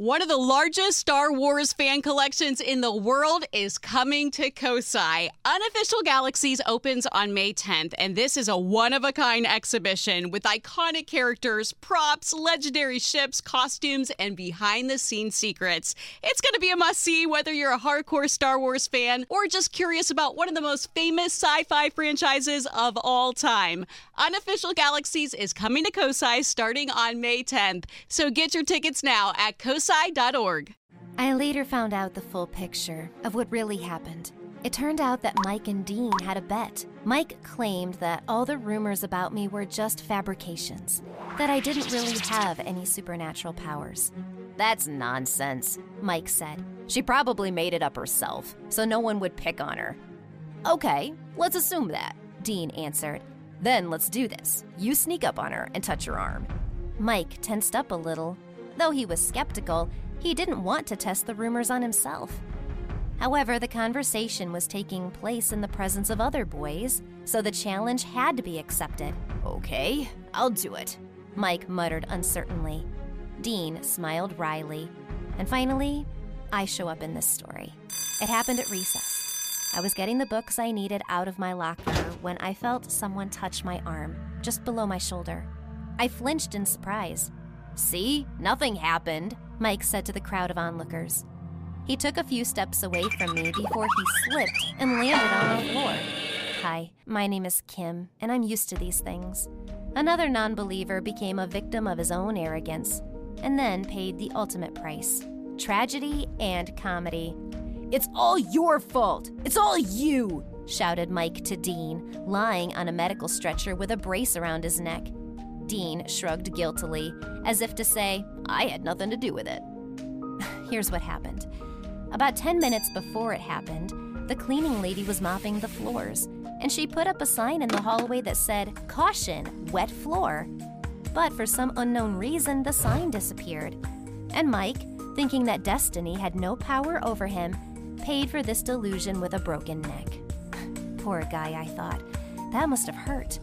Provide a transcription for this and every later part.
One of the largest Star Wars fan collections in the world is coming to Kosai. Unofficial Galaxies opens on May 10th, and this is a one-of-a-kind exhibition with iconic characters, props, legendary ships, costumes, and behind-the-scenes secrets. It's going to be a must-see whether you're a hardcore Star Wars fan or just curious about one of the most famous sci-fi franchises of all time. Unofficial Galaxies is coming to Kosai starting on May 10th, so get your tickets now at kosai.org. I later found out the full picture of what really happened. It turned out that Mike and Dean had a bet. Mike claimed that all the rumors about me were just fabrications, that I didn't really have any supernatural powers. "That's nonsense," Mike said. "She probably made it up herself, so no one would pick on her." "Okay, let's assume that," Dean answered. "Then let's do this. You sneak up on her and touch her arm." Mike tensed up a little. Though he was skeptical, he didn't want to test the rumors on himself. However, the conversation was taking place in the presence of other boys, so the challenge had to be accepted. "Okay, I'll do it," Mike muttered uncertainly. Dean smiled wryly. And finally, I show up in this story. It happened at recess. I was getting the books I needed out of my locker when I felt someone touch my arm, just below my shoulder. I flinched in surprise. "See, nothing happened," Mike said to the crowd of onlookers. He took a few steps away from me before he slipped and landed on the floor. "Hi, my name is Kim, and I'm used to these things." Another non-believer became a victim of his own arrogance, and then paid the ultimate price: tragedy and comedy. "It's all your fault! It's all you!" shouted Mike to Dean, lying on a medical stretcher with a brace around his neck. Dean shrugged guiltily, as if to say, "I had nothing to do with it." Here's what happened. About 10 minutes before it happened, the cleaning lady was mopping the floors, and she put up a sign in the hallway that said, "Caution, wet floor." But for some unknown reason, the sign disappeared. And Mike, thinking that destiny had no power over him, paid for this delusion with a broken neck. Poor guy, I thought. That must have hurt.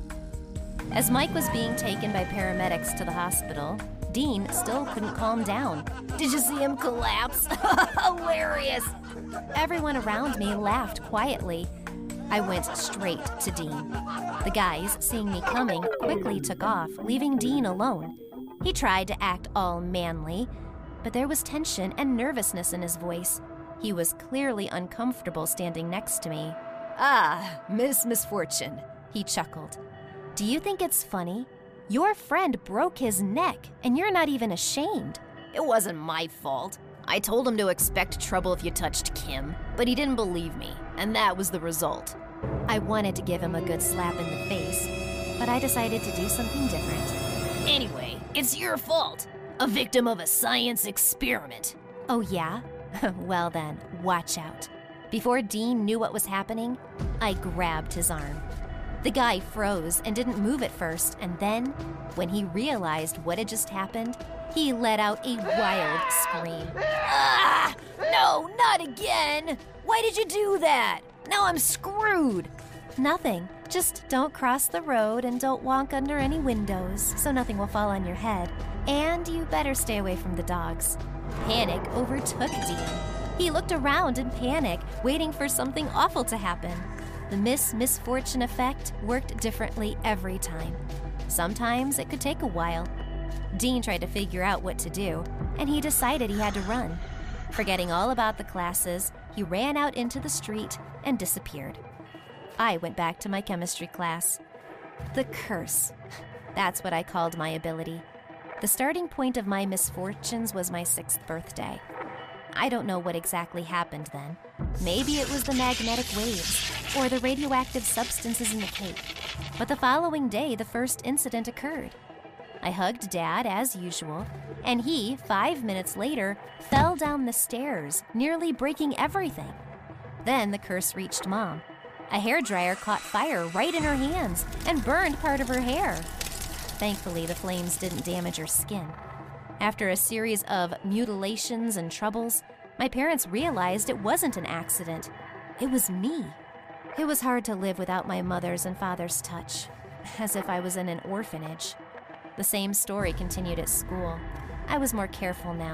As Mike was being taken by paramedics to the hospital, Dean still couldn't calm down. "Did you see him collapse? Hilarious!" Everyone around me laughed quietly. I went straight to Dean. The guys, seeing me coming, quickly took off, leaving Dean alone. He tried to act all manly, but there was tension and nervousness in his voice. He was clearly uncomfortable standing next to me. "Ah, Miss Misfortune," he chuckled. "Do you think it's funny? Your friend broke his neck, and you're not even ashamed." "It wasn't my fault. I told him to expect trouble if you touched Kim, but he didn't believe me, and that was the result." I wanted to give him a good slap in the face, but I decided to do something different. "Anyway, it's your fault. A victim of a science experiment." "Oh, yeah? Well then, watch out." Before Dean knew what was happening, I grabbed his arm. The guy froze and didn't move at first, and then, when he realized what had just happened, he let out a wild scream. "Ah! No, not again! Why did you do that? Now I'm screwed!" "Nothing. Just don't cross the road and don't walk under any windows so nothing will fall on your head. And you better stay away from the dogs." Panic overtook Dean. He looked around in panic, waiting for something awful to happen. The Miss Misfortune effect worked differently every time. Sometimes it could take a while. Dean tried to figure out what to do, and he decided he had to run. Forgetting all about the classes, he ran out into the street and disappeared. I went back to my chemistry class. The curse. That's what I called my ability. The starting point of my misfortunes was my 6th birthday. I don't know what exactly happened then. Maybe it was the magnetic waves or the radioactive substances in the cake. But the following day, the first incident occurred. I hugged Dad as usual, and he, 5 minutes later, fell down the stairs, nearly breaking everything. Then the curse reached Mom. A hairdryer caught fire right in her hands and burned part of her hair. Thankfully, the flames didn't damage her skin. After a series of mutilations and troubles, my parents realized it wasn't an accident. It was me. It was hard to live without my mother's and father's touch, as if I was in an orphanage. The same story continued at school. I was more careful now.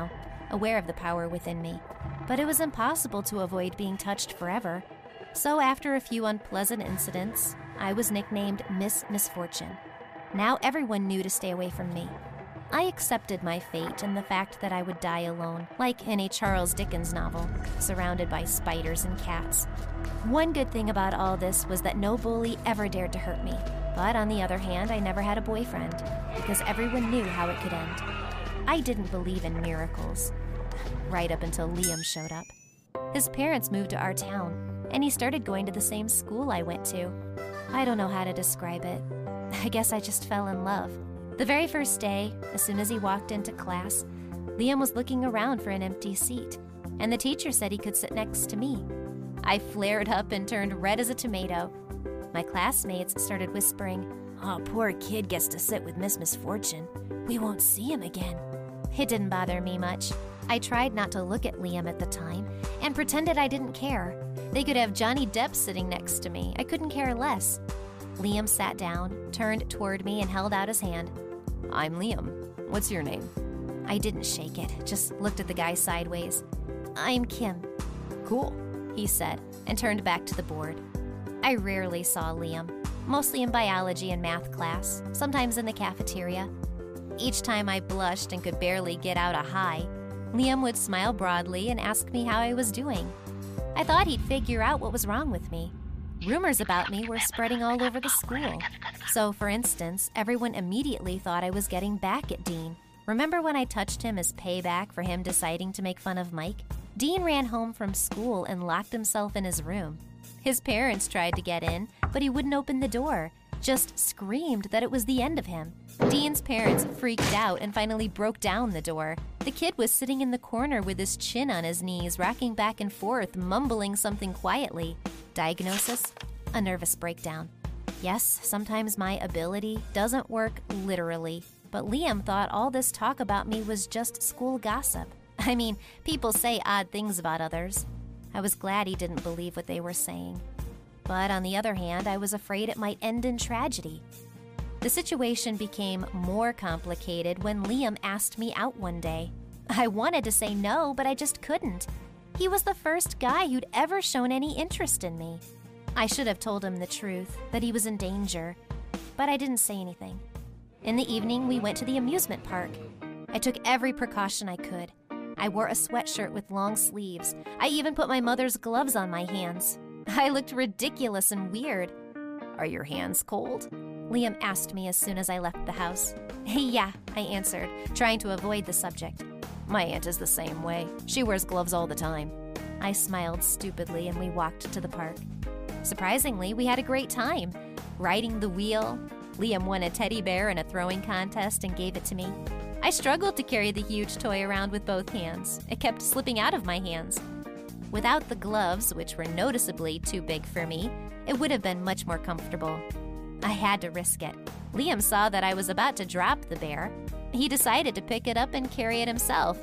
aware of the power within me. But it was impossible to avoid being touched forever. So after a few unpleasant incidents, I was nicknamed Miss Misfortune. Now everyone knew to stay away from me. I accepted my fate and the fact that I would die alone, like in a Charles Dickens novel, surrounded by spiders and cats. One good thing about all this was that no bully ever dared to hurt me. But on the other hand, I never had a boyfriend, because everyone knew how it could end. I didn't believe in miracles, right up until Liam showed up. His parents moved to our town, and he started going to the same school I went to. I don't know how to describe it. I guess I just fell in love. The very first day, as soon as he walked into class, Liam was looking around for an empty seat, and the teacher said he could sit next to me. I flared up and turned red as a tomato. My classmates started whispering, "Oh, poor kid gets to sit with Miss Misfortune. We won't see him again." It didn't bother me much. I tried not to look at Liam at the time and pretended I didn't care. They could have Johnny Depp sitting next to me. I couldn't care less. Liam sat down, turned toward me, and held out his hand. "I'm Liam. What's your name?" I didn't shake it, just looked at the guy sideways. "I'm Kim." "Cool," he said, and turned back to the board. I rarely saw Liam, mostly in biology and math class, sometimes in the cafeteria. Each time I blushed and could barely get out a hi, Liam would smile broadly and ask me how I was doing. I thought he'd figure out what was wrong with me. Rumors about me were spreading all over the school. So, for instance, everyone immediately thought I was getting back at Dean. Remember when I touched him as payback for him deciding to make fun of Mike? Dean ran home from school and locked himself in his room. His parents tried to get in, but he wouldn't open the door, just screamed that it was the end of him. Dean's parents freaked out and finally broke down the door. The kid was sitting in the corner with his chin on his knees, rocking back and forth, mumbling something quietly. Diagnosis? A nervous breakdown. Yes, sometimes my ability doesn't work literally, but Liam thought all this talk about me was just school gossip. I mean, people say odd things about others. I was glad he didn't believe what they were saying. But on the other hand, I was afraid it might end in tragedy. The situation became more complicated when Liam asked me out one day. I wanted to say no, but I just couldn't. He was the first guy who'd ever shown any interest in me. I should have told him the truth, that he was in danger, but I didn't say anything. In the evening, we went to the amusement park. I took every precaution I could. I wore a sweatshirt with long sleeves. I even put my mother's gloves on my hands. I looked ridiculous and weird. "Are your hands cold?" Liam asked me as soon as I left the house. "Yeah," I answered, trying to avoid the subject. "My aunt is the same way. She wears gloves all the time." I smiled stupidly and we walked to the park. Surprisingly, we had a great time. Riding the wheel, Liam won a teddy bear in a throwing contest and gave it to me. I struggled to carry the huge toy around with both hands. It kept slipping out of my hands. Without the gloves, which were noticeably too big for me, it would have been much more comfortable. I had to risk it. Liam saw that I was about to drop the bear. He decided to pick it up and carry it himself.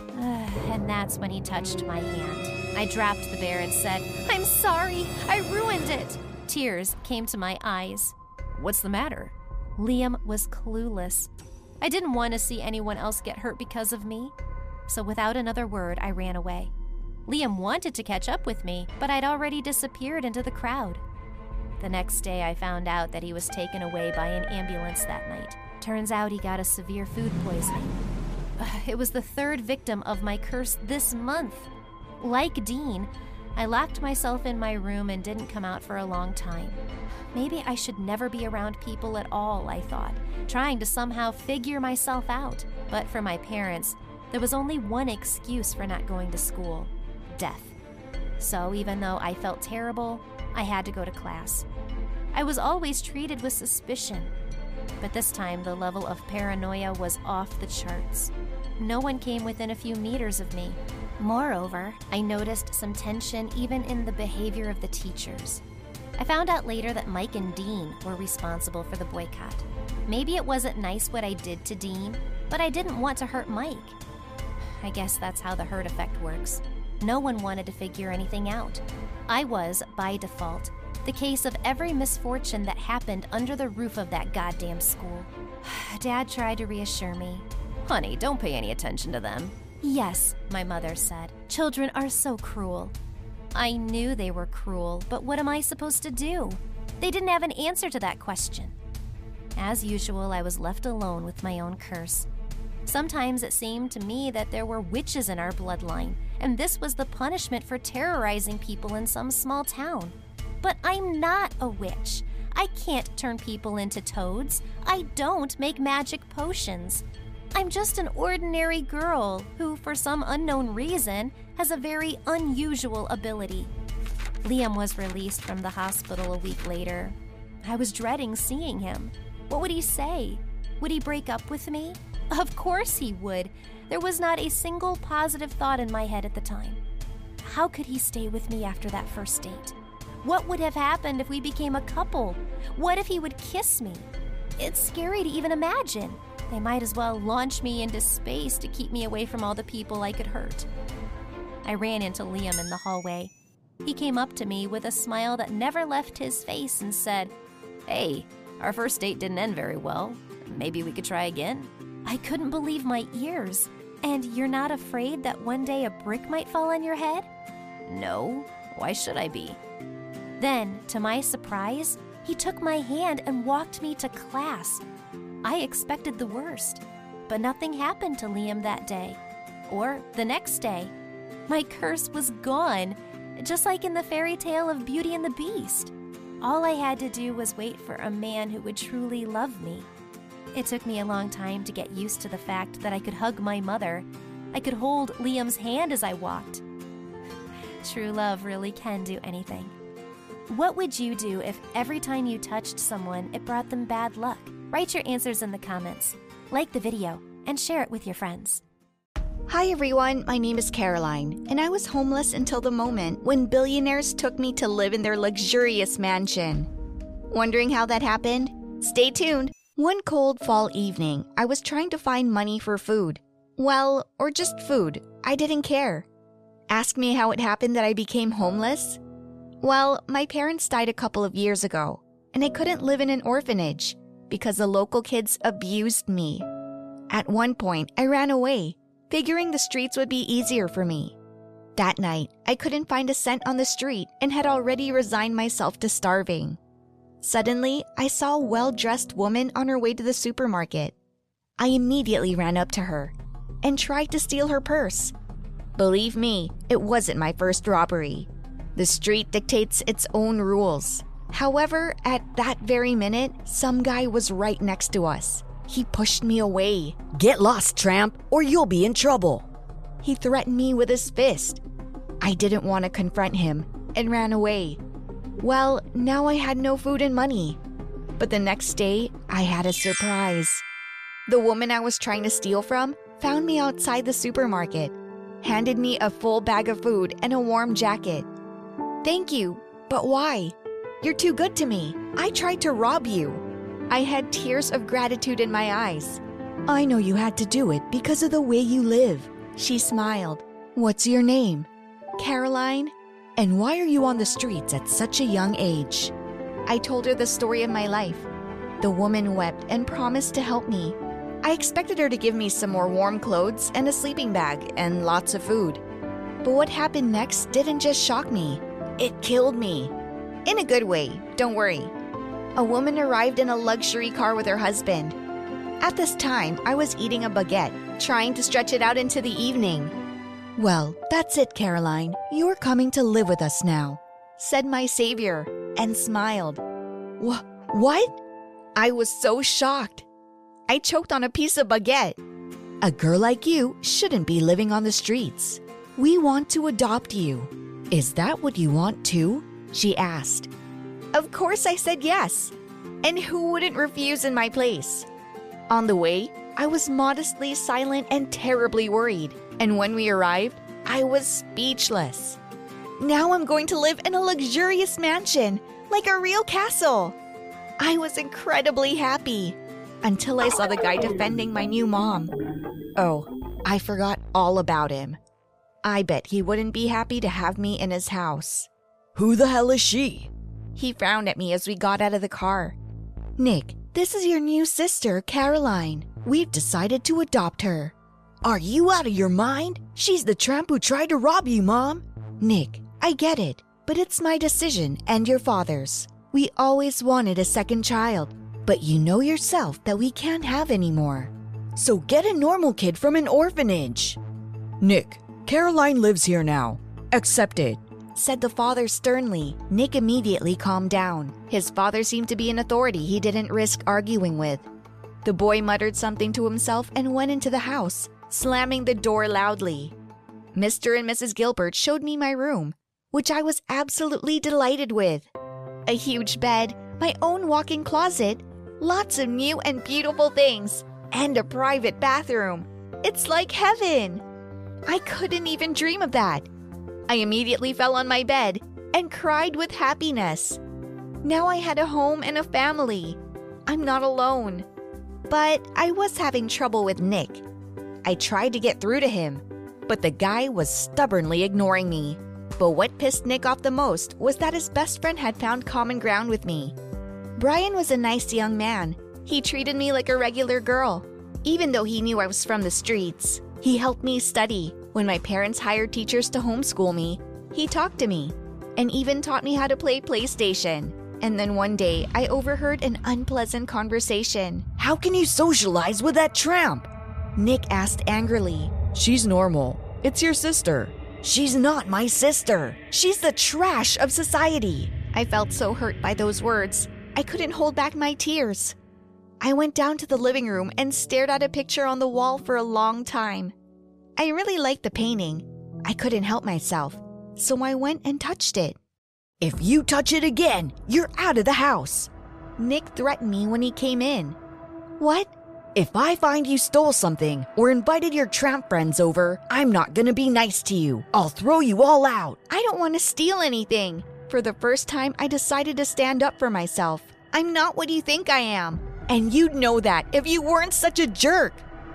And that's when he touched my hand. I dropped the bear and said, "I'm sorry, I ruined it." Tears came to my eyes. "What's the matter?" Liam was clueless. I didn't want to see anyone else get hurt because of me. So without another word, I ran away. Liam wanted to catch up with me, but I'd already disappeared into the crowd. The next day, I found out that he was taken away by an ambulance that night. Turns out he got a severe food poisoning. It was the third victim of my curse this month. Like Dean, I locked myself in my room and didn't come out for a long time. Maybe I should never be around people at all, I thought, trying to somehow figure myself out. But for my parents, there was only one excuse for not going to school: death. So even though I felt terrible, I had to go to class. I was always treated with suspicion, but this time the level of paranoia was off the charts. No one came within a few meters of me. Moreover, I noticed some tension even in the behavior of the teachers. I found out later that Mike and Dean were responsible for the boycott. Maybe it wasn't nice what I did to Dean, but I didn't want to hurt Mike. I guess that's how the herd effect works. No one wanted to figure anything out. I was, by default, the case of every misfortune that happened under the roof of that goddamn school. Dad tried to reassure me. "Honey, don't pay any attention to them. Yes, my mother said. Children are so cruel. I knew they were cruel, but what am I supposed to do? They didn't have an answer to that question. As usual, I was left alone with my own curse. Sometimes it seemed to me that there were witches in our bloodline, and this was the punishment for terrorizing people in some small town. But I'm not a witch. I can't turn people into toads. I don't make magic potions. I'm just an ordinary girl who, for some unknown reason, has a very unusual ability. Liam was released from the hospital a week later. I was dreading seeing him. What would he say? Would he break up with me? Of course he would. There was not a single positive thought in my head at the time. How could he stay with me after that first date? What would have happened if we became a couple? What if he would kiss me? It's scary to even imagine. They might as well launch me into space to keep me away from all the people I could hurt. I ran into Liam in the hallway. He came up to me with a smile that never left his face and said, "Hey, our first date didn't end very well. Maybe we could try again?" I couldn't believe my ears. "And you're not afraid that one day a brick might fall on your head?" "No, why should I be?" Then, to my surprise, he took my hand and walked me to class. I expected the worst, but nothing happened to Liam that day, or the next day. My curse was gone, just like in the fairy tale of Beauty and the Beast. All I had to do was wait for a man who would truly love me. It took me a long time to get used to the fact that I could hug my mother. I could hold Liam's hand as I walked. True love really can do anything. What would you do if every time you touched someone, it brought them bad luck? Write your answers in the comments, like the video, and share it with your friends. Hi everyone, my name is Caroline, and I was homeless until the moment when billionaires took me to live in their luxurious mansion. Wondering how that happened? Stay tuned! One cold fall evening, I was trying to find money for food. Well, or just food. I didn't care. Ask me how it happened that I became homeless? Well, my parents died a couple of years ago, and I couldn't live in an orphanage because the local kids abused me. At one point, I ran away, figuring the streets would be easier for me. That night, I couldn't find a cent on the street and had already resigned myself to starving. Suddenly, I saw a well-dressed woman on her way to the supermarket. I immediately ran up to her and tried to steal her purse. Believe me, it wasn't my first robbery. The street dictates its own rules. However, at that very minute, some guy was right next to us. He pushed me away. "Get lost, tramp, or you'll be in trouble." He threatened me with his fist. I didn't want to confront him and ran away. Well, now I had no food and money. But the next day, I had a surprise. The woman I was trying to steal from found me outside the supermarket, handed me a full bag of food and a warm jacket. "Thank you, but why? You're too good to me. I tried to rob you." I had tears of gratitude in my eyes. "I know you had to do it because of the way you live." She smiled. "What's your name? "Caroline." And why are you on the streets at such a young age?" I told her the story of my life. The woman wept and promised to help me. I expected her to give me some more warm clothes and a sleeping bag and lots of food. But what happened next didn't just shock me. It killed me. In a good way, don't worry. A woman arrived in a luxury car with her husband. At this time, I was eating a baguette, trying to stretch it out into the evening. "Well, that's it, Caroline. You're coming to live with us now," said my savior, and smiled. What? I was so shocked. I choked on a piece of baguette. "A girl like you shouldn't be living on the streets. We want to adopt you. Is that what you want too?" she asked. Of course I said yes. And who wouldn't refuse in my place? On the way, I was modestly silent and terribly worried. And when we arrived, I was speechless. Now I'm going to live in a luxurious mansion, like a real castle. I was incredibly happy, until I saw the guy defending my new mom. Oh, I forgot all about him. I bet he wouldn't be happy to have me in his house. "Who the hell is she?" He frowned at me as we got out of the car. "Nick, this is your new sister, Caroline. We've decided to adopt her." Are you out of your mind? She's the tramp who tried to rob you, Mom. Nick, I get it, but it's my decision and your father's. We always wanted a second child, but you know yourself that we can't have any more. So get a normal kid from an orphanage. Nick, Caroline lives here now. Accept it, said the father sternly. Nick immediately calmed down. His father seemed to be an authority he didn't risk arguing with. The boy muttered something to himself and went into the house, slamming the door loudly. Mr. and Mrs. Gilbert showed me my room, which I was absolutely delighted with. A huge bed, my own walk-in closet, lots of new and beautiful things, and a private bathroom. It's like heaven. I couldn't even dream of that. I immediately fell on my bed and cried with happiness. Now I had a home and a family. I'm not alone. But I was having trouble with Nick. I tried to get through to him, but the guy was stubbornly ignoring me. But what pissed Nick off the most was that his best friend had found common ground with me. Brian was a nice young man. He treated me like a regular girl, even though he knew I was from the streets. He helped me study. When my parents hired teachers to homeschool me, he talked to me and even taught me how to play PlayStation. And then one day, I overheard an unpleasant conversation. How can you socialize with that tramp? Nick asked angrily. She's normal. It's your sister. She's not my sister. She's the trash of society. I felt so hurt by those words. I couldn't hold back my tears. I went down to the living room and stared at a picture on the wall for a long time. I really liked the painting. I couldn't help myself, so I went and touched it. If you touch it again, you're out of the house. Nick threatened me when he came in. What? If I find you stole something or invited your tramp friends over, I'm not gonna be nice to you. I'll throw you all out. I don't want to steal anything. For the first time, I decided to stand up for myself. I'm not what you think I am. And you'd know that if you weren't such a jerk.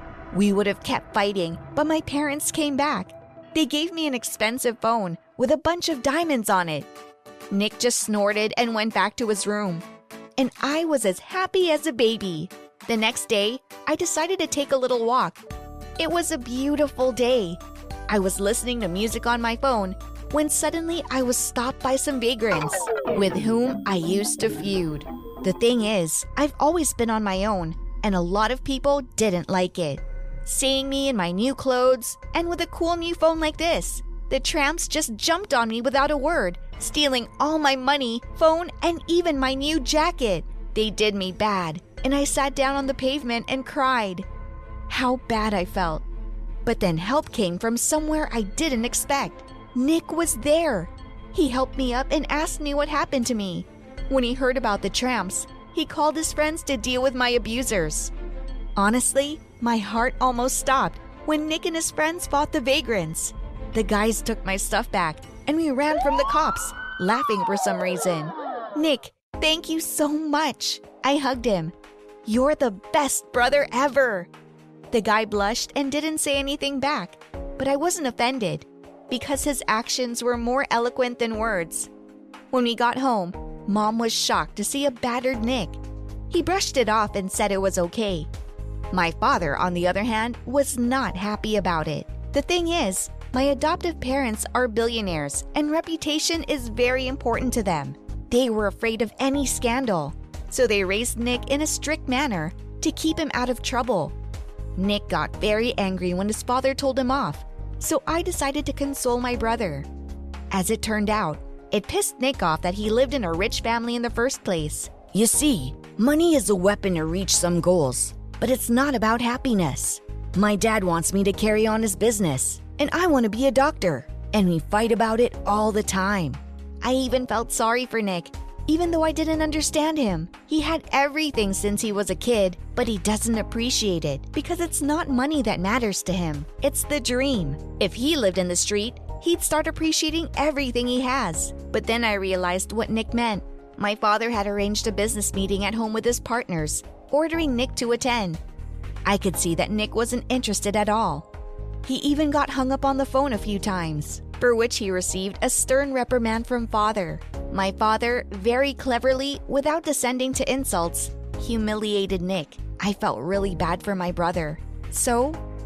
We would have kept fighting, but my parents came back. They gave me an expensive phone with a bunch of diamonds on it. Nick just snorted and went back to his room. And I was as happy as a baby. The next day, I decided to take a little walk. It was a beautiful day. I was listening to music on my phone when suddenly I was stopped by some vagrants with whom I used to feud. The thing is, I've always been on my own, and a lot of people didn't like it. Seeing me in my new clothes and with a cool new phone like this, the tramps just jumped on me without a word, stealing all my money, phone, and even my new jacket. They did me bad, and I sat down on the pavement and cried. How bad I felt. But then help came from somewhere I didn't expect. Nick was there. He helped me up and asked me what happened to me. When he heard about the tramps, he called his friends to deal with my abusers. Honestly, my heart almost stopped when Nick and his friends fought the vagrants. The guys took my stuff back, and we ran from the cops, laughing for some reason. Nick, thank you so much. I hugged him. You're the best brother ever. The guy blushed and didn't say anything back, but I wasn't offended because his actions were more eloquent than words. When we got home, Mom was shocked to see a battered Nick. He brushed it off and said it was okay. My father, on the other hand, was not happy about it. The thing is, my adoptive parents are billionaires, and reputation is very important to them. They were afraid of any scandal, so they raised Nick in a strict manner to keep him out of trouble. Nick got very angry when his father told him off, so I decided to console my brother. As it turned out, it pissed Nick off that he lived in a rich family in the first place. You see, money is a weapon to reach some goals, but it's not about happiness. My dad wants me to carry on his business, and I want to be a doctor, and we fight about it all the time. I even felt sorry for Nick, even though I didn't understand him. He had everything since he was a kid, but he doesn't appreciate it because it's not money that matters to him. It's the dream. If he lived in the street, he'd start appreciating everything he has. But then I realized what Nick meant. My father had arranged a business meeting at home with his partners, ordering Nick to attend. I could see that Nick wasn't interested at all. He even got hung up on the phone a few times, for which he received a stern reprimand from father. My father, very cleverly, without descending to insults, humiliated Nick. I felt really bad for my brother. So,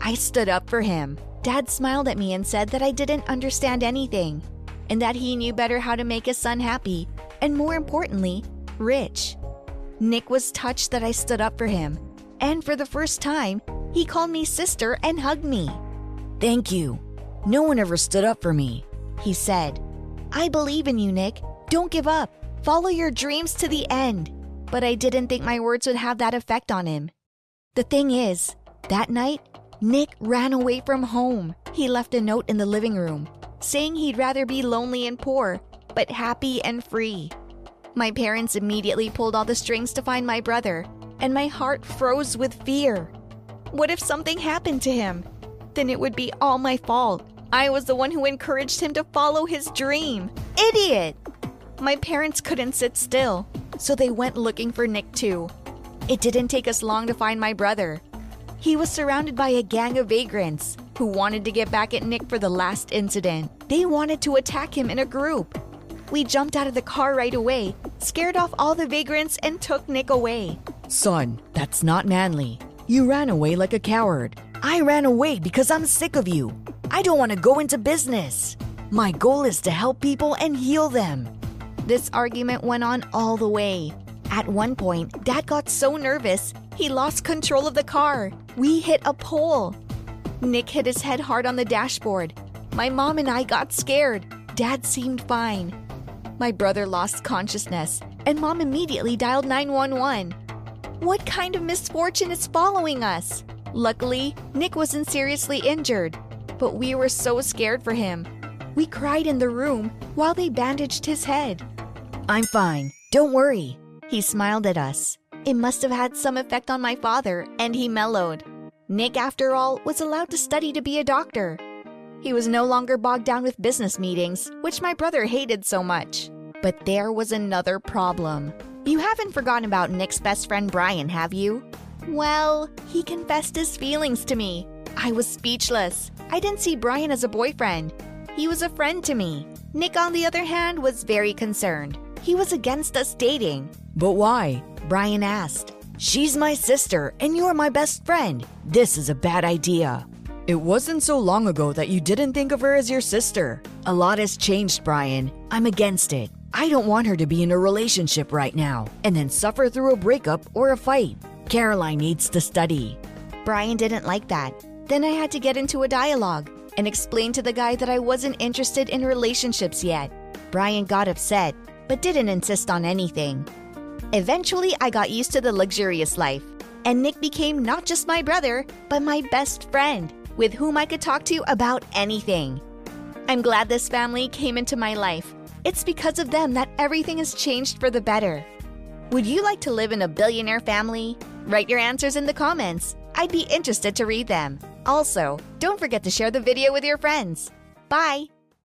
I stood up for him. Dad smiled at me and said that I didn't understand anything, and that he knew better how to make his son happy, and more importantly, rich. Nick was touched that I stood up for him, and for the first time, he called me sister and hugged me. Thank you. No one ever stood up for me, he said. I believe in you, Nick. Don't give up. Follow your dreams to the end. But I didn't think my words would have that effect on him. The thing is, that night, Nick ran away from home. He left a note in the living room, saying he'd rather be lonely and poor, but happy and free. My parents immediately pulled all the strings to find my brother, and my heart froze with fear. What if something happened to him? Then it would be all my fault. I was the one who encouraged him to follow his dream. Idiot! My parents couldn't sit still, so they went looking for Nick too. It didn't take us long to find my brother. He was surrounded by a gang of vagrants who wanted to get back at Nick for the last incident. They wanted to attack him in a group. We jumped out of the car right away, scared off all the vagrants, and took Nick away. Son, that's not manly. You ran away like a coward. I ran away because I'm sick of you. I don't want to go into business. My goal is to help people and heal them. This argument went on all the way. At one point, Dad got so nervous, he lost control of the car. We hit a pole. Nick hit his head hard on the dashboard. My mom and I got scared. Dad seemed fine. My brother lost consciousness, and Mom immediately dialed 911. What kind of misfortune is following us? Luckily, Nick wasn't seriously injured, but we were so scared for him. We cried in the room while they bandaged his head. I'm fine. Don't worry. He smiled at us. It must have had some effect on my father, and he mellowed. Nick, after all, was allowed to study to be a doctor. He was no longer bogged down with business meetings, which my brother hated so much. But there was another problem. You haven't forgotten about Nick's best friend Brian, have you? Well, he confessed his feelings to me. I was speechless. I didn't see Brian as a boyfriend. He was a friend to me. Nick, on the other hand, was very concerned. He was against us dating. But why? Brian asked. She's my sister, and you're my best friend. This is a bad idea. It wasn't so long ago that you didn't think of her as your sister. A lot has changed, Brian. I'm against it. I don't want her to be in a relationship right now and then suffer through a breakup or a fight. Caroline needs to study. Brian didn't like that. Then I had to get into a dialogue and explain to the guy that I wasn't interested in relationships yet. Brian got upset, but didn't insist on anything. Eventually, I got used to the luxurious life, and Nick became not just my brother, but my best friend, with whom I could talk to about anything. I'm glad this family came into my life. It's because of them that everything has changed for the better. Would you like to live in a billionaire family? Write your answers in the comments. I'd be interested to read them. Also, don't forget to share the video with your friends. Bye!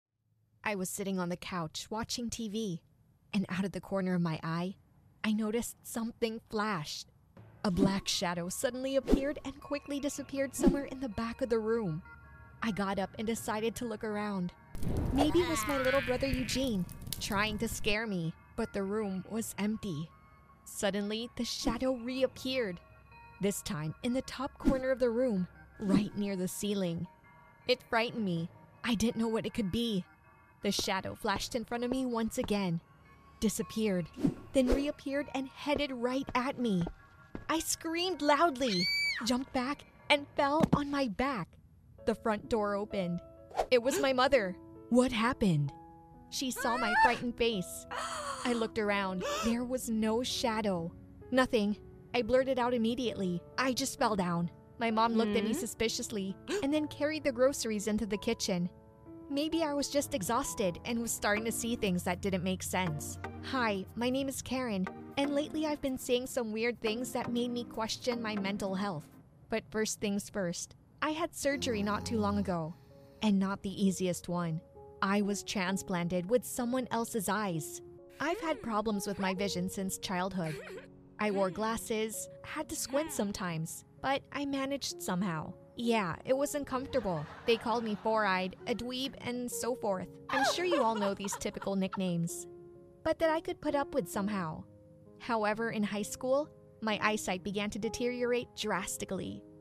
I was sitting on the couch watching TV, and out of the corner of my eye, I noticed something flashed. A black shadow suddenly appeared and quickly disappeared somewhere in the back of the room. I got up and decided to look around. Maybe it was my little brother Eugene, trying to scare me, but the room was empty. Suddenly, the shadow reappeared. This time, in the top corner of the room, right near the ceiling. It frightened me. I didn't know what it could be. The shadow flashed in front of me once again, disappeared, then reappeared and headed right at me. I screamed loudly, jumped back, and fell on my back. The front door opened. It was my mother. What happened? She saw my frightened face. I looked around. There was no shadow. Nothing. I blurted out immediately. I just fell down. My mom looked at me suspiciously and then carried the groceries into the kitchen. Maybe I was just exhausted and was starting to see things that didn't make sense. Hi, my name is Karen, and lately I've been saying some weird things that made me question my mental health. But first things first, I had surgery not too long ago, and not the easiest one. I was transplanted with someone else's eyes. I've had problems with my vision since childhood. I wore glasses, had to squint sometimes, but I managed somehow. Yeah, it was uncomfortable. They called me four-eyed, a dweeb, and so forth. I'm sure you all know these typical nicknames, but that I could put up with somehow. However, in high school, my eyesight began to deteriorate drastically.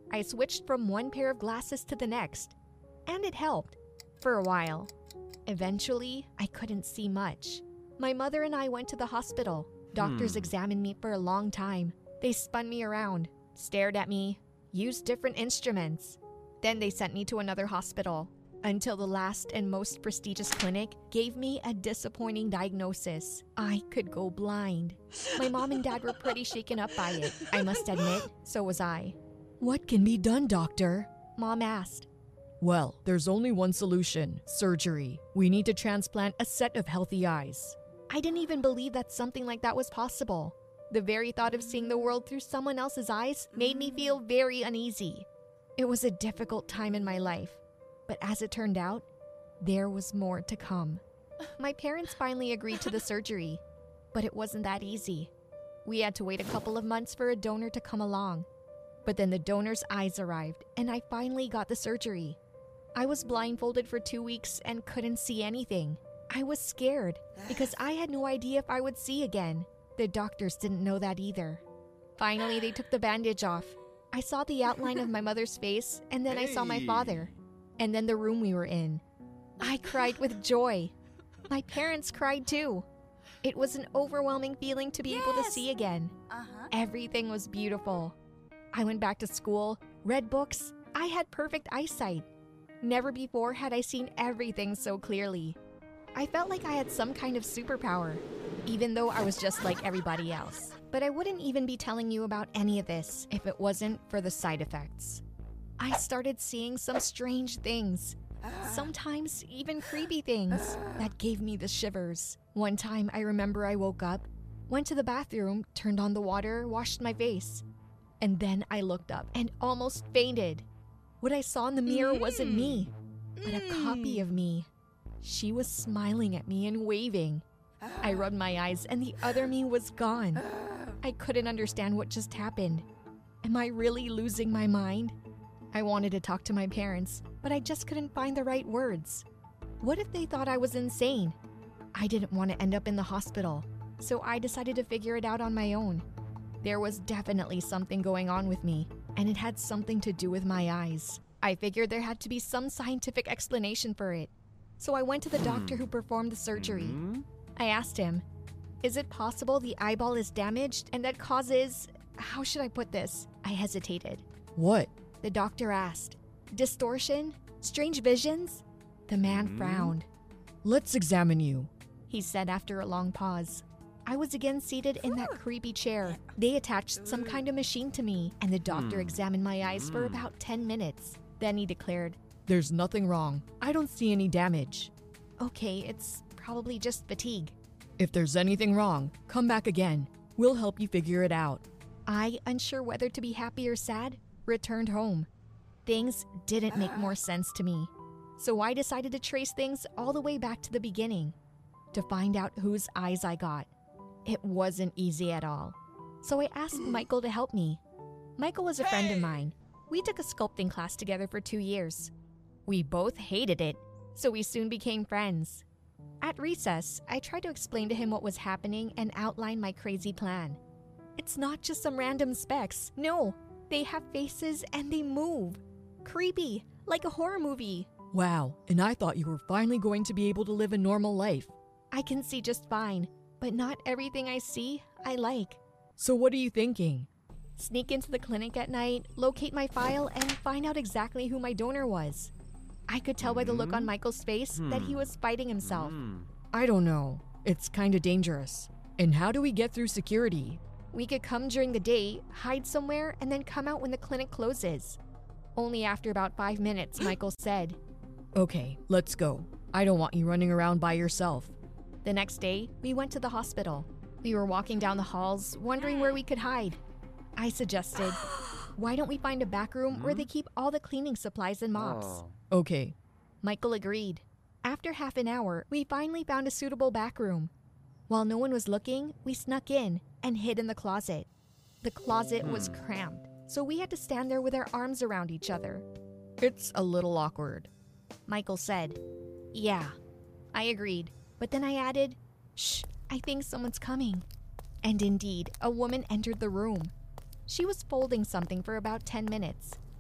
I switched from one pair of glasses to the next, and it helped for a while. Eventually, I couldn't see much. My mother and I went to the hospital. Doctors examined me for a long time. They spun me around, stared at me, used different instruments. Then they sent me to another hospital until the last and most prestigious clinic gave me a disappointing diagnosis. I could go blind. My mom and dad were pretty shaken up by it. I must admit, so was I. What can be done, doctor? Mom asked. Well, there's only one solution: surgery. We need to transplant a set of healthy eyes. I didn't even believe that something like that was possible. The very thought of seeing the world through someone else's eyes made me feel very uneasy. It was a difficult time in my life, but as it turned out, there was more to come. My parents finally agreed to the surgery, but it wasn't that easy. We had to wait a couple of months for a donor to come along. But then the donor's eyes arrived, and I finally got the surgery. I was blindfolded for 2 weeks and couldn't see anything. I was scared because I had no idea if I would see again. The doctors didn't know that either. Finally, they took the bandage off. I saw the outline of my mother's face, and then I saw my father, and then the room we were in. I cried with joy. My parents cried too. It was an overwhelming feeling to be able to see again. Everything was beautiful. I went back to school, read books. I had perfect eyesight. Never before had I seen everything so clearly. I felt like I had some kind of superpower, even though I was just like everybody else. But I wouldn't even be telling you about any of this if it wasn't for the side effects. I started seeing some strange things, sometimes even creepy things that gave me the shivers. One time I remember I woke up, went to the bathroom, turned on the water, washed my face, and then I looked up and almost fainted. What I saw in the mirror wasn't me, but a copy of me. She was smiling at me and waving. I rubbed my eyes and the other me was gone. I couldn't understand what just happened. Am I really losing my mind? I wanted to talk to my parents, but I just couldn't find the right words. What if they thought I was insane? I didn't want to end up in the hospital, so I decided to figure it out on my own. There was definitely something going on with me, and it had something to do with my eyes. I figured there had to be some scientific explanation for it. So I went to the doctor who performed the surgery. I asked him, is it possible the eyeball is damaged and that causes... How should I put this? I hesitated. What? The doctor asked. Distortion? Strange visions? The man frowned. Let's examine you, he said after a long pause. I was again seated in that creepy chair. They attached some kind of machine to me, and the doctor examined my eyes for about 10 minutes. Then he declared, There's nothing wrong. I don't see any damage. Okay, it's probably just fatigue. If there's anything wrong, come back again. We'll help you figure it out. I, unsure whether to be happy or sad, returned home. Things didn't make more sense to me. So I decided to trace things all the way back to the beginning to find out whose eyes I got. It wasn't easy at all. So I asked Michael to help me. Michael was a friend of mine. We took a sculpting class together for 2 years. We both hated it, so we soon became friends. At recess, I tried to explain to him what was happening and outline my crazy plan. It's not just some random specks. No, they have faces and they move. Creepy, like a horror movie. Wow, and I thought you were finally going to be able to live a normal life. I can see just fine, but not everything I see, I like. So what are you thinking? Sneak into the clinic at night, locate my file, and find out exactly who my donor was. I could tell by the look on Michael's face that he was fighting himself. I don't know. It's kind of dangerous. And how do we get through security? We could come during the day, hide somewhere, and then come out when the clinic closes. Only after about 5 minutes, Michael said. Okay, let's go. I don't want you running around by yourself. The next day, we went to the hospital. We were walking down the halls, wondering where we could hide. I suggested, why don't we find a back room where they keep all the cleaning supplies and mops? Okay. Michael agreed. After half an hour, we finally found a suitable back room. While no one was looking, we snuck in and hid in the closet. The closet was cramped, so we had to stand there with our arms around each other. It's a little awkward, Michael said. Yeah, I agreed. But then I added, shh, I think someone's coming. And indeed, a woman entered the room. She was folding something for about 10 minutes,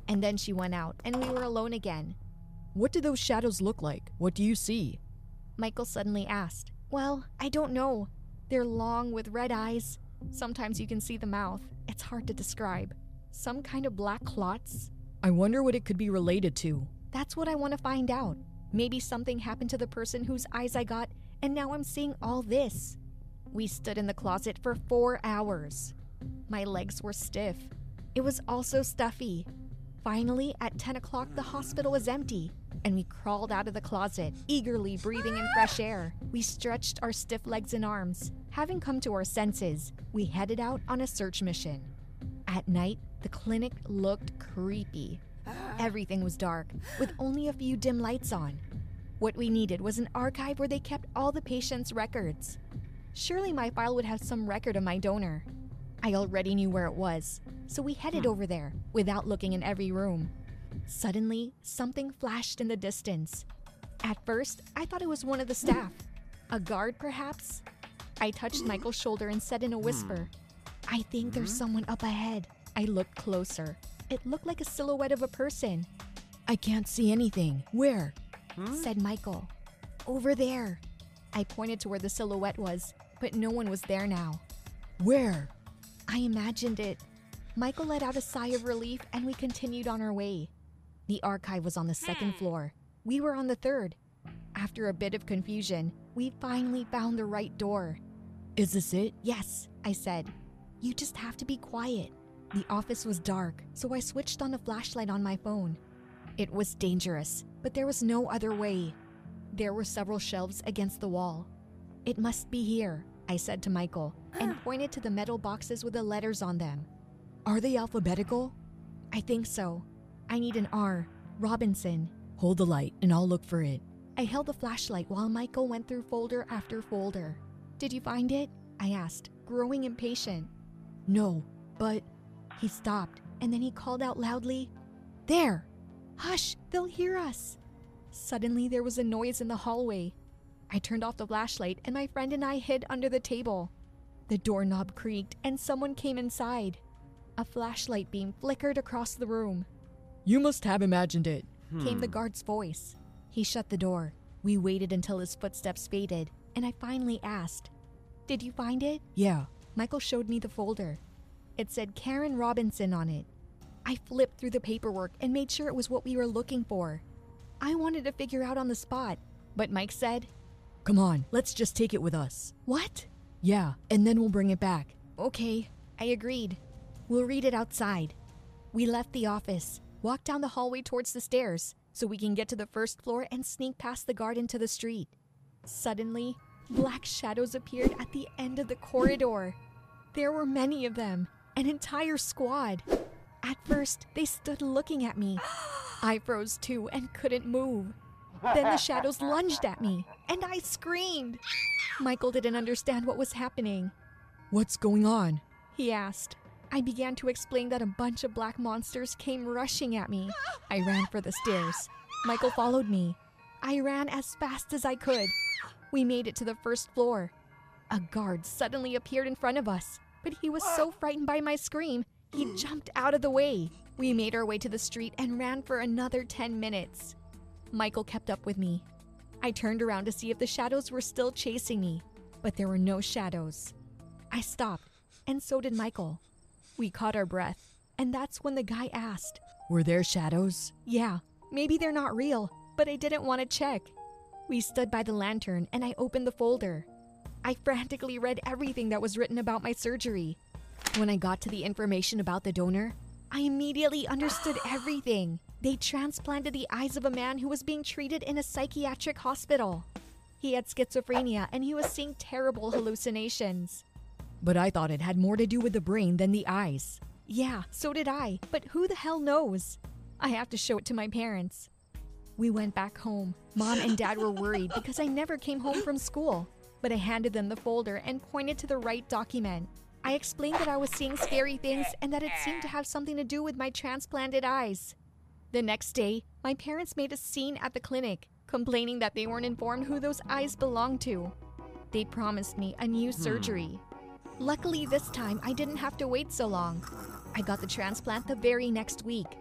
And then she went out, and we were alone again. What do those shadows look like? What do you see? Michael suddenly asked. Well, I don't know. They're long with red eyes. Sometimes you can see the mouth. It's hard to describe. Some kind of black clots. I wonder what it could be related to. That's what I want to find out. Maybe something happened to the person whose eyes I got, and now I'm seeing all this. We stood in the closet for 4 hours. My legs were stiff. It was also stuffy. Finally, at 10 o'clock, the hospital was empty, and we crawled out of the closet, eagerly breathing in fresh air. We stretched our stiff legs and arms. Having come to our senses, we headed out on a search mission. At night, the clinic looked creepy. Everything was dark, with only a few dim lights on. What we needed was an archive where they kept all the patients' records. Surely my file would have some record of my donor. I already knew where it was, so we headed over there, without looking in every room. Suddenly, something flashed in the distance. At first, I thought it was one of the staff. A guard, perhaps? I touched Michael's shoulder and said in a whisper, I think there's someone up ahead. I looked closer. It looked like a silhouette of a person. I can't see anything. Where? Said Michael. Over there. I pointed to where the silhouette was, but no one was there now. Where? I imagined it. Michael let out a sigh of relief and we continued on our way. The archive was on the 2nd floor. We were on the 3rd. After a bit of confusion, we finally found the right door. Is this it? Yes, I said. You just have to be quiet. The office was dark, so I switched on a flashlight on my phone. It was dangerous, but there was no other way. There were several shelves against the wall. It must be here, I said to Michael, and pointed to the metal boxes with the letters on them. Are they alphabetical? I think so. I need an R. Robinson. Hold the light and I'll look for it. I held the flashlight while Michael went through folder after folder. Did you find it? I asked, growing impatient. No, but... He stopped, and then he called out loudly, There! Hush, they'll hear us. Suddenly, there was a noise in the hallway. I turned off the flashlight, and my friend and I hid under the table. The doorknob creaked, and someone came inside. A flashlight beam flickered across the room. You must have imagined it, came the guard's voice. He shut the door. We waited until his footsteps faded, and I finally asked, Did you find it? Yeah. Michael showed me the folder. It said Karen Robinson on it. I flipped through the paperwork and made sure it was what we were looking for. I wanted to figure out on the spot, but Mike said, Come on, let's just take it with us. What? Yeah, and then we'll bring it back. Okay, I agreed. We'll read it outside. We left the office, walked down the hallway towards the stairs so we can get to the 1st floor and sneak past the guard into the street. Suddenly, black shadows appeared at the end of the corridor. There were many of them, an entire squad. At first, they stood looking at me. I froze too and couldn't move. Then the shadows lunged at me, and I screamed. Michael didn't understand what was happening. What's going on? He asked. I began to explain that a bunch of black monsters came rushing at me. I ran for the stairs. Michael followed me. I ran as fast as I could. We made it to the 1st floor. A guard suddenly appeared in front of us, but he was so frightened by my scream, he jumped out of the way. We made our way to the street and ran for another 10 minutes. Michael kept up with me. I turned around to see if the shadows were still chasing me, but there were no shadows. I stopped, and so did Michael. We caught our breath, and that's when the guy asked, Were there shadows? Yeah, maybe they're not real, but I didn't want to check. We stood by the lantern, and I opened the folder. I frantically read everything that was written about my surgery. When I got to the information about the donor, I immediately understood everything. They transplanted the eyes of a man who was being treated in a psychiatric hospital. He had schizophrenia and he was seeing terrible hallucinations. But I thought it had more to do with the brain than the eyes. Yeah, so did I, but who the hell knows? I have to show it to my parents. We went back home. Mom and Dad were worried because I never came home from school. But I handed them the folder and pointed to the right document. I explained that I was seeing scary things and that it seemed to have something to do with my transplanted eyes. The next day, my parents made a scene at the clinic, complaining that they weren't informed who those eyes belonged to. They promised me a new surgery. Luckily, this time I didn't have to wait so long. I got the transplant the very next week.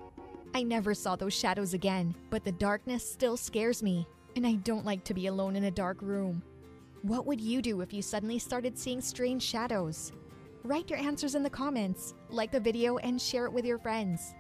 I never saw those shadows again, but the darkness still scares me, and I don't like to be alone in a dark room. What would you do if you suddenly started seeing strange shadows? Write your answers in the comments, like the video, and share it with your friends.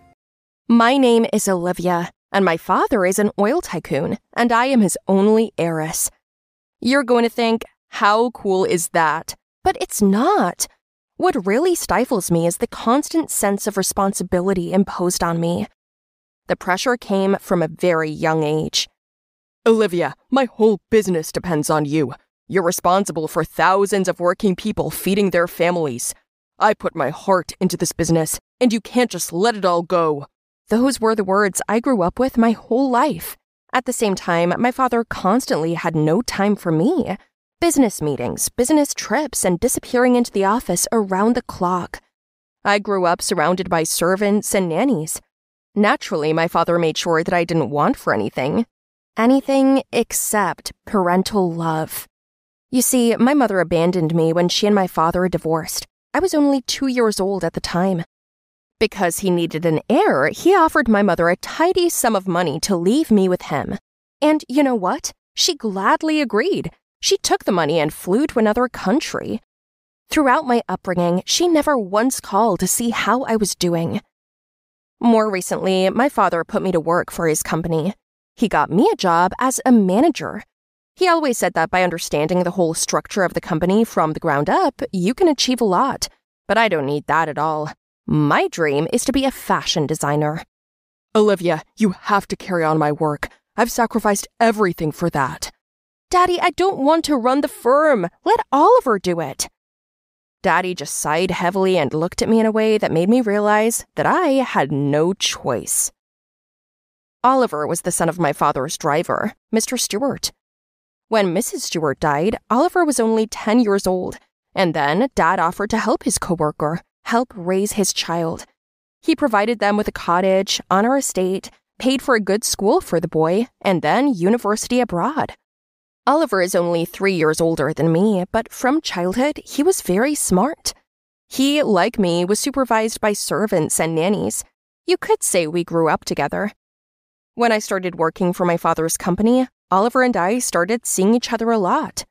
My name is Olivia, and my father is an oil tycoon, and I am his only heiress. You're going to think, how cool is that? But it's not. What really stifles me is the constant sense of responsibility imposed on me. The pressure came from a very young age. Olivia, my whole business depends on you. You're responsible for thousands of working people feeding their families. I put my heart into this business, and you can't just let it all go. Those were the words I grew up with my whole life. At the same time, my father constantly had no time for me. Business meetings, business trips, and disappearing into the office around the clock. I grew up surrounded by servants and nannies. Naturally, my father made sure that I didn't want for anything. Anything except parental love. You see, my mother abandoned me when she and my father divorced. I was only 2 years old at the time. Because he needed an heir, he offered my mother a tidy sum of money to leave me with him. And you know what? She gladly agreed. She took the money and flew to another country. Throughout my upbringing, she never once called to see how I was doing. More recently, my father put me to work for his company. He got me a job as a manager. He always said that by understanding the whole structure of the company from the ground up, you can achieve a lot. But I don't need that at all. My dream is to be a fashion designer. Olivia, you have to carry on my work. I've sacrificed everything for that. Daddy, I don't want to run the firm. Let Oliver do it. Daddy just sighed heavily and looked at me in a way that made me realize that I had no choice. Oliver was the son of my father's driver, Mr. Stewart. When Mrs. Stewart died, Oliver was only 10 years old, and then Dad offered to help his coworker, help raise his child. He provided them with a cottage on our estate, paid for a good school for the boy, and then university abroad. Oliver is only 3 years older than me, but from childhood, he was very smart. He, like me, was supervised by servants and nannies. You could say we grew up together. When I started working for my father's company, Oliver and I started seeing each other a lot.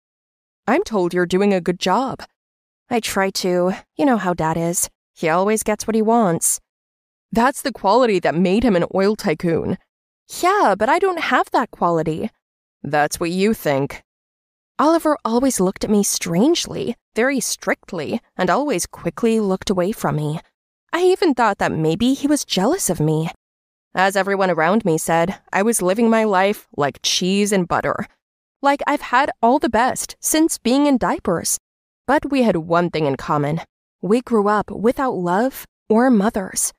I'm told you're doing a good job. I try to. You know how Dad is. He always gets what he wants. That's the quality that made him an oil tycoon. Yeah, but I don't have that quality. That's what you think. Oliver always looked at me strangely, very strictly, and always quickly looked away from me. I even thought that maybe he was jealous of me. As everyone around me said, I was living my life like cheese and butter. Like I've had all the best since being in diapers. But we had one thing in common. We grew up without love or mothers.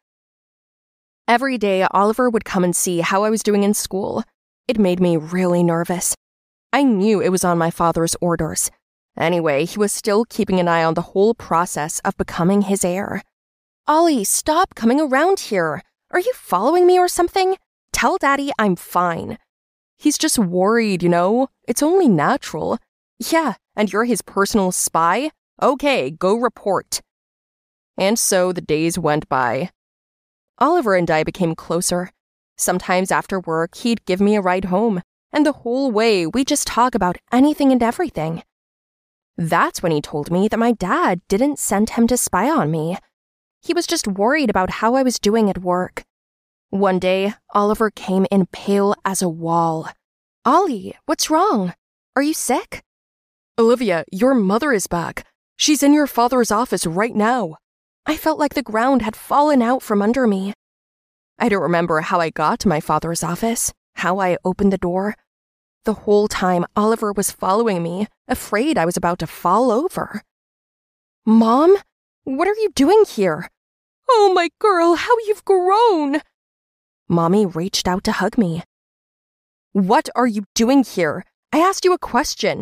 Every day, Oliver would come and see how I was doing in school. It made me really nervous. I knew it was on my father's orders. Anyway, he was still keeping an eye on the whole process of becoming his heir. Ollie, stop coming around here. Are you following me or something? Tell Daddy I'm fine. He's just worried, you know? It's only natural. Yeah, and you're his personal spy? Okay, go report. And so the days went by. Oliver and I became closer. Sometimes after work, he'd give me a ride home, and the whole way we'd just talk about anything and everything. That's when he told me that my dad didn't send him to spy on me. He was just worried about how I was doing at work. One day, Oliver came in pale as a wall. Ollie, what's wrong? Are you sick? Olivia, your mother is back. She's in your father's office right now. I felt like the ground had fallen out from under me. I don't remember how I got to my father's office, how I opened the door. The whole time, Oliver was following me, afraid I was about to fall over. Mom? What are you doing here? Oh, my girl, how you've grown! Mommy reached out to hug me. What are you doing here? I asked you a question.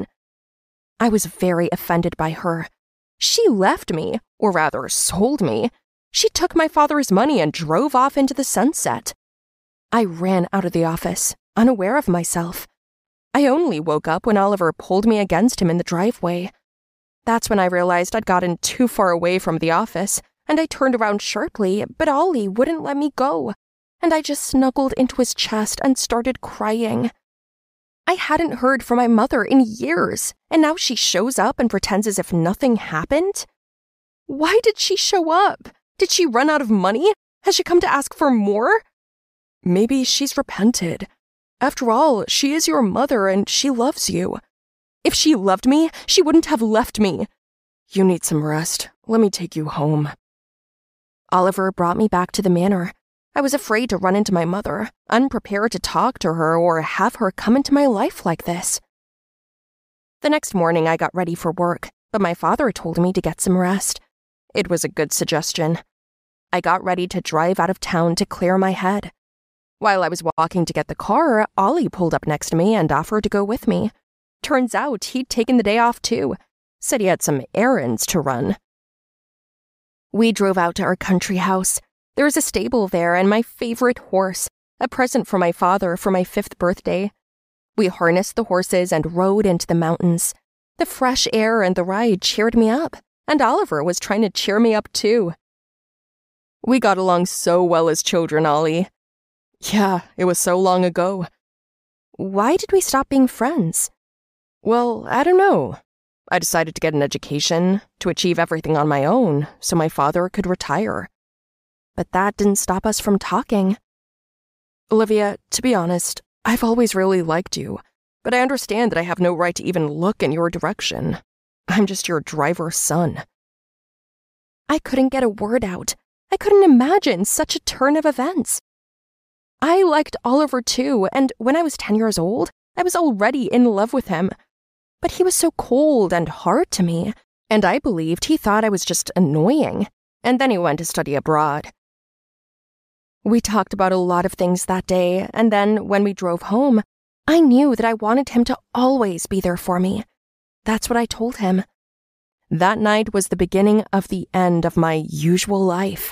I was very offended by her. She left me, or rather sold me. She took my father's money and drove off into the sunset. I ran out of the office, unaware of myself. I only woke up when Oliver pulled me against him in the driveway. That's when I realized I'd gotten too far away from the office, and I turned around sharply, but Ollie wouldn't let me go. and I just snuggled into his chest and started crying. I hadn't heard from my mother in years, and now she shows up and pretends as if nothing happened? Why did she show up? Did she run out of money? Has she come to ask for more? Maybe she's repented. After all, she is your mother and she loves you. If she loved me, she wouldn't have left me. You need some rest. Let me take you home. Oliver brought me back to the manor. I was afraid to run into my mother, unprepared to talk to her or have her come into my life like this. The next morning I got ready for work, but my father told me to get some rest. It was a good suggestion. I got ready to drive out of town to clear my head. While I was walking to get the car, Ollie pulled up next to me and offered to go with me. Turns out he'd taken the day off too. Said he had some errands to run. We drove out to our country house. There was a stable there and my favorite horse, a present from my father for my 5th birthday. We harnessed the horses and rode into the mountains. The fresh air and the ride cheered me up, and Oliver was trying to cheer me up too. We got along so well as children, Ollie. Yeah, it was so long ago. Why did we stop being friends? Well, I don't know. I decided to get an education, to achieve everything on my own, so my father could retire. But that didn't stop us from talking. Olivia, to be honest, I've always really liked you, but I understand that I have no right to even look in your direction. I'm just your driver's son. I couldn't get a word out. I couldn't imagine such a turn of events. I liked Oliver too, and when I was 10 years old, I was already in love with him. But he was so cold and hard to me, and I believed he thought I was just annoying, and then he went to study abroad. We talked about a lot of things that day, and then when we drove home, I knew that I wanted him to always be there for me. That's what I told him. That night was the beginning of the end of my usual life.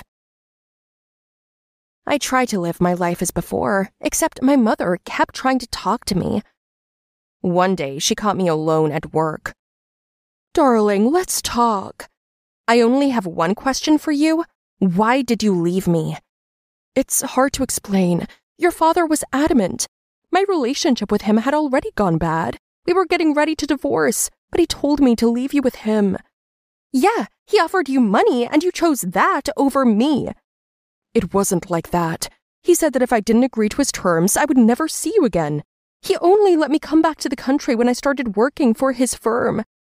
I tried to live my life as before, except my mother kept trying to talk to me. One day, she caught me alone at work. Darling, let's talk. I only have one question for you. Why did you leave me? It's hard to explain. Your father was adamant. My relationship with him had already gone bad. We were getting ready to divorce, but he told me to leave you with him. Yeah, he offered you money and you chose that over me. It wasn't like that. He said that if I didn't agree to his terms, I would never see you again. He only let me come back to the country when I started working for his firm.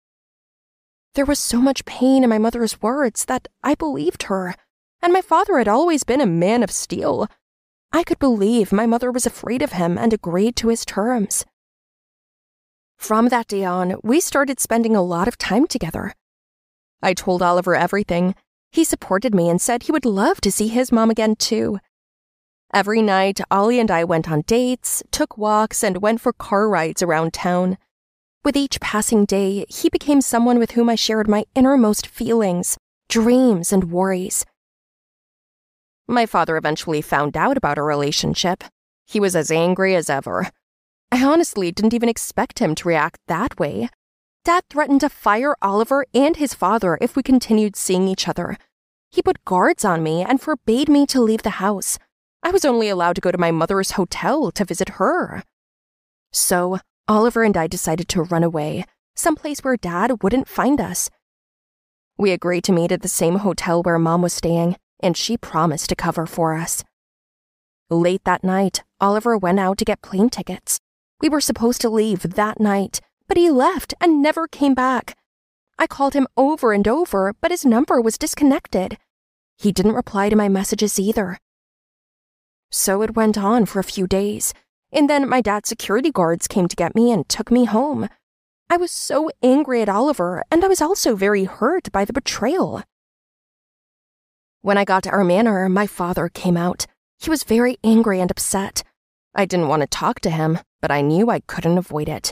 There was so much pain in my mother's words that I believed her, and my father had always been a man of steel. I could believe my mother was afraid of him and agreed to his terms. From that day on, we started spending a lot of time together. I told Oliver everything. He supported me and said he would love to see his mom again too. Every night, Ollie and I went on dates, took walks, and went for car rides around town. With each passing day, he became someone with whom I shared my innermost feelings, dreams, and worries. My father eventually found out about our relationship. He was as angry as ever. I honestly didn't even expect him to react that way. Dad threatened to fire Oliver and his father if we continued seeing each other. He put guards on me and forbade me to leave the house. I was only allowed to go to my mother's hotel to visit her. So, Oliver and I decided to run away, someplace where Dad wouldn't find us. We agreed to meet at the same hotel where Mom was staying, and she promised to cover for us. Late that night, Oliver went out to get plane tickets. We were supposed to leave that night, but he left and never came back. I called him over and over, but his number was disconnected. He didn't reply to my messages either. So it went on for a few days, and then my dad's security guards came to get me and took me home. I was so angry at Oliver, and I was also very hurt by the betrayal. When I got to our manor, my father came out. He was very angry and upset. I didn't want to talk to him, but I knew I couldn't avoid it.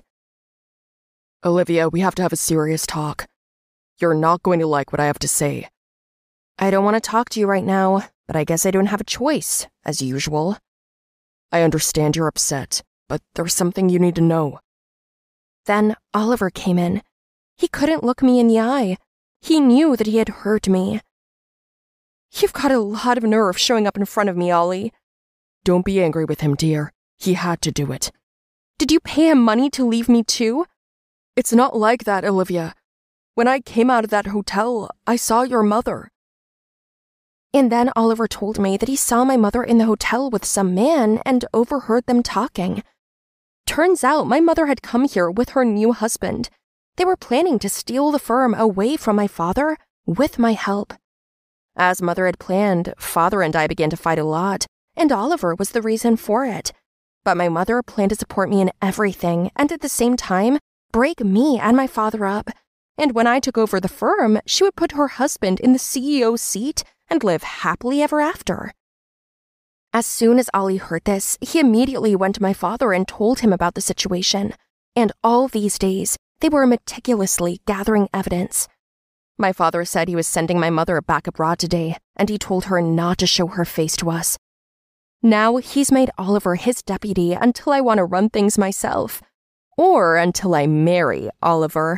Olivia, we have to have a serious talk. You're not going to like what I have to say. I don't want to talk to you right now, but I guess I don't have a choice, as usual. I understand you're upset, but there's something you need to know. Then Oliver came in. He couldn't look me in the eye. He knew that he had hurt me. You've got a lot of nerve showing up in front of me, Ollie. Don't be angry with him, dear. He had to do it. Did you pay him money to leave me too? It's not like that, Olivia. When I came out of that hotel, I saw your mother. And then Oliver told me that he saw my mother in the hotel with some man and overheard them talking. Turns out my mother had come here with her new husband. They were planning to steal the firm away from my father with my help. As Mother had planned, Father and I began to fight a lot, and Oliver was the reason for it. But my mother planned to support me in everything and at the same time break me and my father up. And when I took over the firm, she would put her husband in the CEO's seat and live happily ever after. As soon as Ollie heard this, he immediately went to my father and told him about the situation. And all these days, they were meticulously gathering evidence. My father said he was sending my mother back abroad today, and he told her not to show her face to us. Now he's made Oliver his deputy until I want to run things myself. Or until I marry Oliver.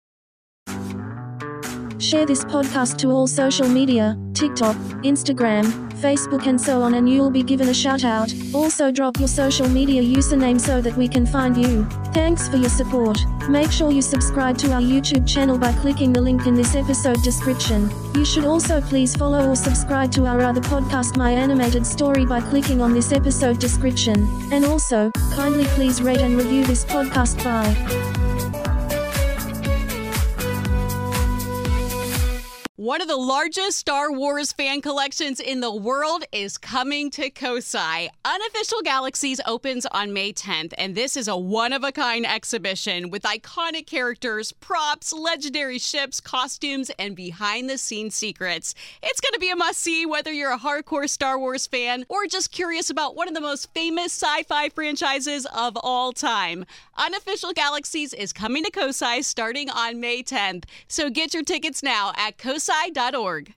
Share this podcast to all social media, TikTok, Instagram, Facebook and so on, and you'll be given a shout out. Also drop your social media username so that we can find you. Thanks for your support. Make sure you subscribe to our YouTube channel by clicking the link in this episode description. You should also please follow or subscribe to our other podcast, My Animated Story, by clicking on this episode description. And also, kindly please rate and review this podcast. Bye. One of the largest Star Wars fan collections in the world is coming to Kosai. Unofficial Galaxies opens on May 10th, and this is a one-of-a-kind exhibition with iconic characters, props, legendary ships, costumes, and behind-the-scenes secrets. It's going to be a must-see whether you're a hardcore Star Wars fan or just curious about one of the most famous sci-fi franchises of all time. Unofficial Galaxies is coming to Kosai starting on May 10th, so get your tickets now at kosai.org.